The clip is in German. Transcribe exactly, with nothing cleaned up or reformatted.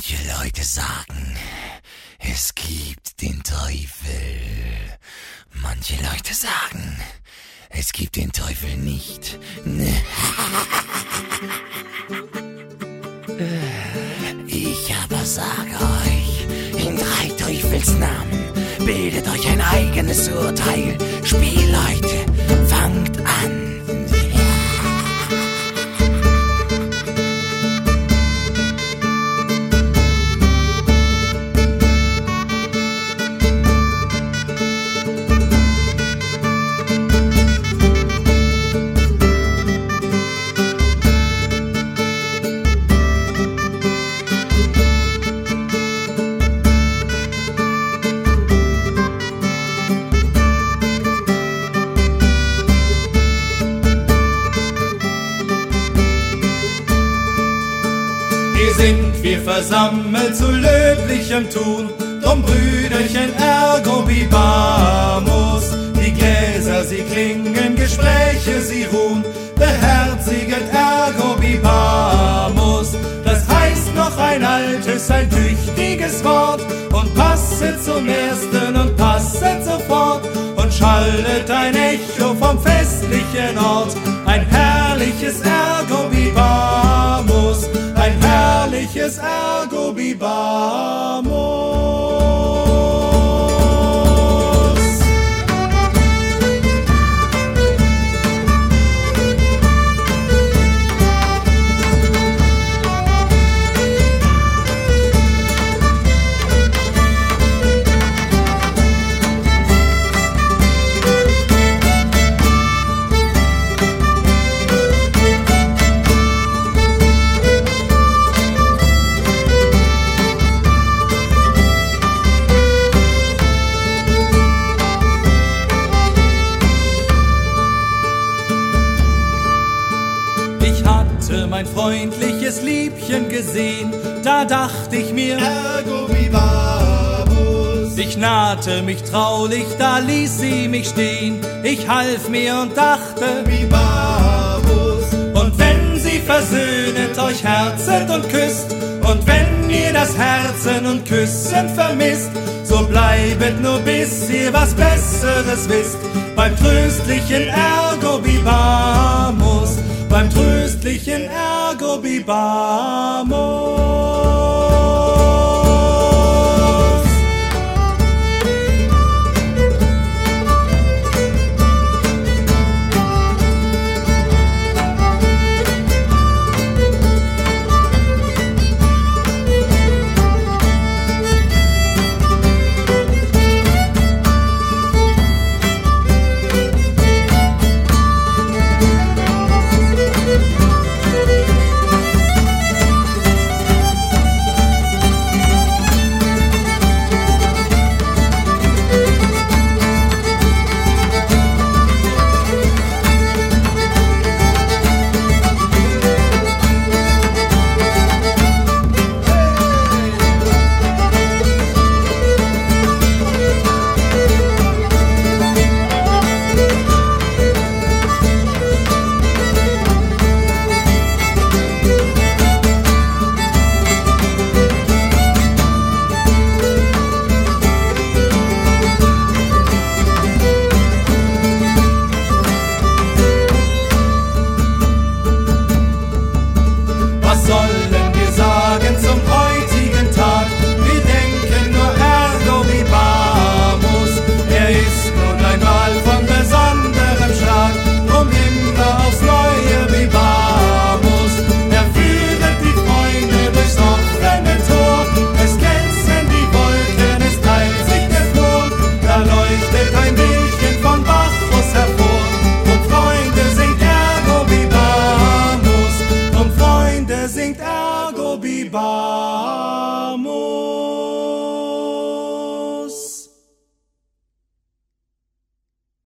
Manche Leute sagen, es gibt den Teufel. Manche Leute sagen, es gibt den Teufel nicht. Ich aber sage euch, in drei Teufelsnamen, bildet euch ein eigenes Urteil. Spielleute, fangt an. Sind wir versammelt zu löblichem Tun, drum Brüderchen ergo bibamus. Die Gläser sie klingen, Gespräche sie ruhen, beherziget ergo bibamus. Das heißt noch ein altes, ein tüchtiges Wort, und passet zum ersten und passet sofort, und schallet ein Echo vom festlichen Ort, ein herrliches ergo bibamus. Ein herrliches ergo bibamus. Mein freundliches Liebchen gesehen, da dacht ich mir, ergo bibamus. Ich nahte mich traulich, da ließ sie mich stehen. Ich half mir und dachte, bibamus. Und wenn sie versöhnet, euch herzet und küsst, und wenn ihr das Herzen und Küssen vermisst, so bleibet nur bis ihr was Besseres wisst, beim tröstlichen ergo bibamus. Beim tröstlichen ergo bibamus. singt ergo bibamus.